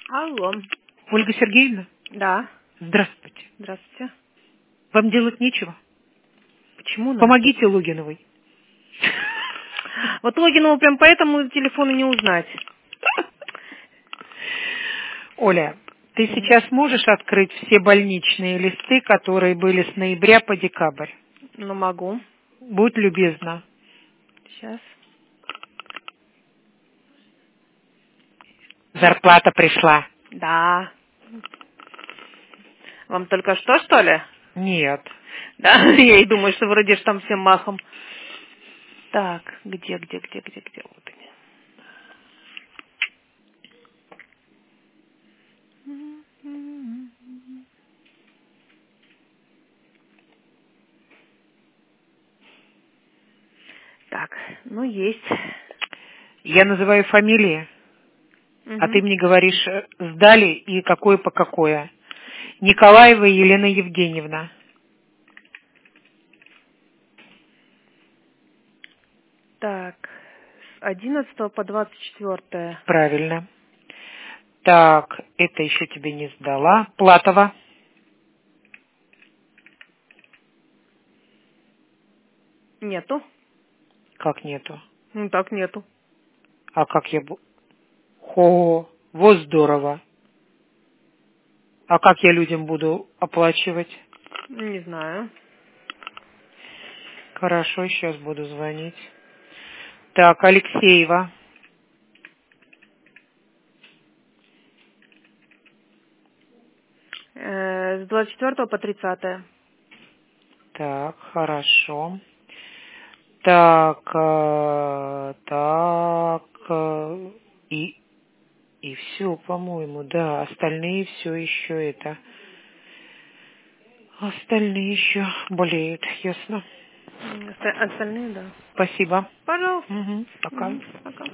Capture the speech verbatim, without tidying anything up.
Алло. Ольга Сергеевна? Да. Здравствуйте. Здравствуйте. Вам делать нечего? Почему? Настя? Помогите Логиновой. Вот Логинову прям по этому телефону не узнать. Оля, ты сейчас можешь открыть все больничные листы, которые были с ноября по декабрь? Ну, могу. Будь любезна. Сейчас. Зарплата пришла. Да. Вам только что, что ли? Нет. Да, я и думаю, что вроде ж там всем махом. Так, где, где, где, где, где? Вот они. Так, ну есть. Я называю фамилии, Угу. а ты мне говоришь, э, сдали и какое по какое. Николаева Елена Евгеньевна. Так, с одиннадцатого по двадцать четвёртое. Правильно. Так, это еще тебе не сдала. Платова. Нету. Как нету? Ну так нету. А как я... бу- Хо, вот здорово. А как я людям буду оплачивать? Не знаю. Хорошо, сейчас буду звонить. Так, Алексеева. Э, с двадцать четвёртого по тридцатое. Так, хорошо. Так, э, так, э, и, и все, по-моему, да. Остальные все еще это... Остальные еще болеют, ясно. М, оста- Остальные, да. Спасибо. Пожалуйста. Угу, пока. Мгм, пока.